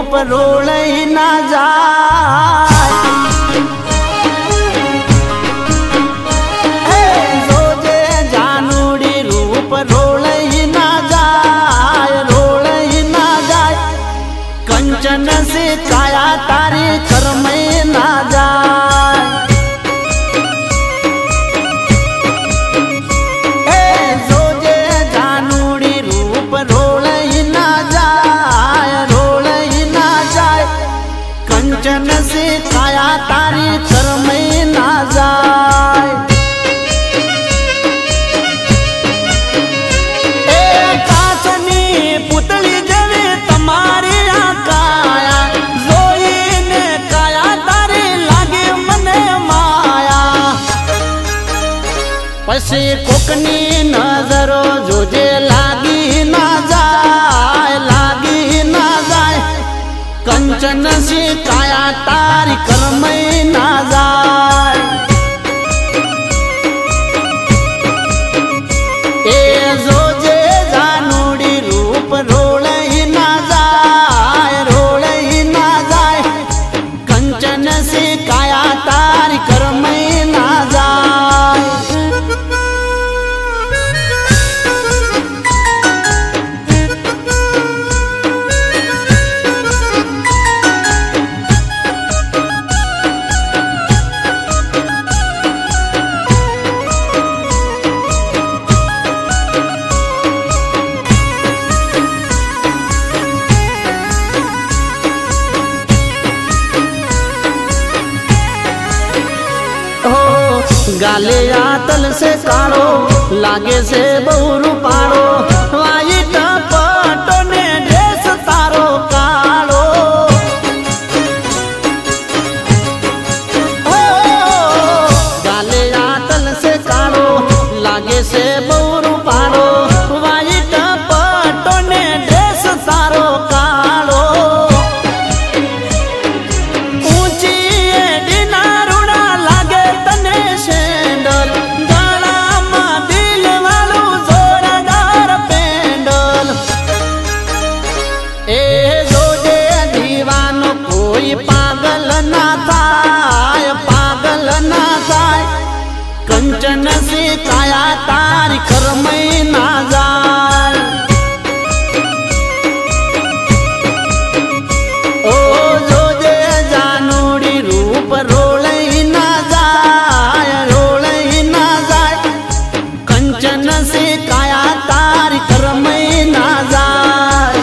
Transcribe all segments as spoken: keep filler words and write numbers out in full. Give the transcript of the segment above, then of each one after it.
रूप रोलई ना जाए। जोजे जानुड़ी रूप रोलई ना जाए, रोलई ना जाए। कंचन से काया तारी कर्मई ना जाए। जोजे जानुड़ी रूप रोलई ना जाए, रोलई ना जाए। कंचन से काया तारी कर्मई ना जाए। ए काचनी पुतली जवे तमारी आ काया, जोईने काया तारी लागे मने माया। पछी कोकनी नजरो जोजे लागी ना जाए, लागी ना जाए। कंचन से काया तारी कर्मई ना जाए। ए जोजे जानुड़ी रूप रोलई ना जाए, रोलई ना जाए। कंचन से काया तारी कर्मई ना जाए। गाले या तल से काड़ो, लागे से बहुरू पाड़ो। वाइट पटो ने ड्रेस तारो काड़ो। ओ गाले या तल से काड़ो, लागे से बहुरू पाड़ो। वाइट पटो ने ड्रेस तारो काड़ो। ऊंची डिनारुड़ा लागे तने सेंडल, गला में दिल वालू जोरदार पेंडल। ए जोजे दीवानो कोई पागल ना थाय, पागल ना थाय। कंचन से काया तारी कर्मई ना जाए। ओ जोजे जानुड़ी रूप रोलई ना जाए, रोलई ना जाए। कंचन से काया तारी कर्मई ना जाए।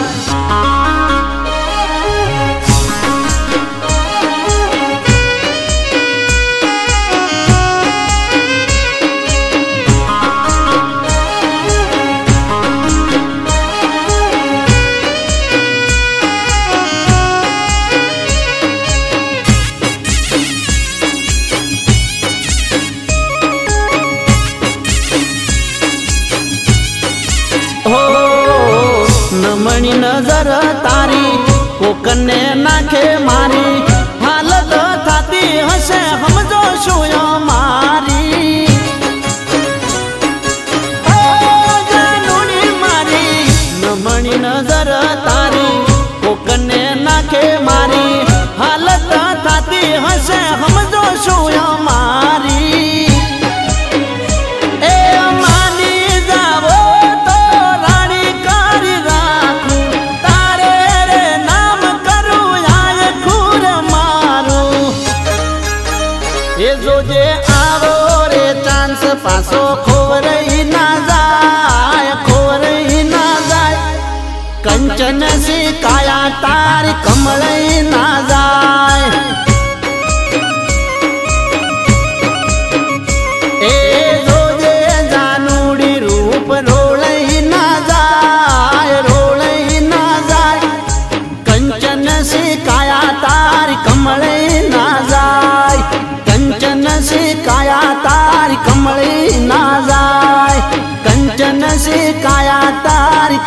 नमणी नजर तारी कोकने नाखे मारी। हालत थाती हसे हमजो शुयो मारी। ओ जानुड़ी मारी नमणी नजर तारी कोकने नाखे मारी। हालत थाती हसे हमजो शुयो मारी। ये जोजे आवो रे चांस पासो खोरई ना जाए, खोरई ना जाए। कंचन से काया तारी कमलई ना जाए। ए जोजे जानुड़ी रूप रोलई ना जाए, रोलई ना जाए। कंचन से काया तारी कमलई ना जाए। कंचन से काया तारी कमलई ना जाए। कंचन से काया तारी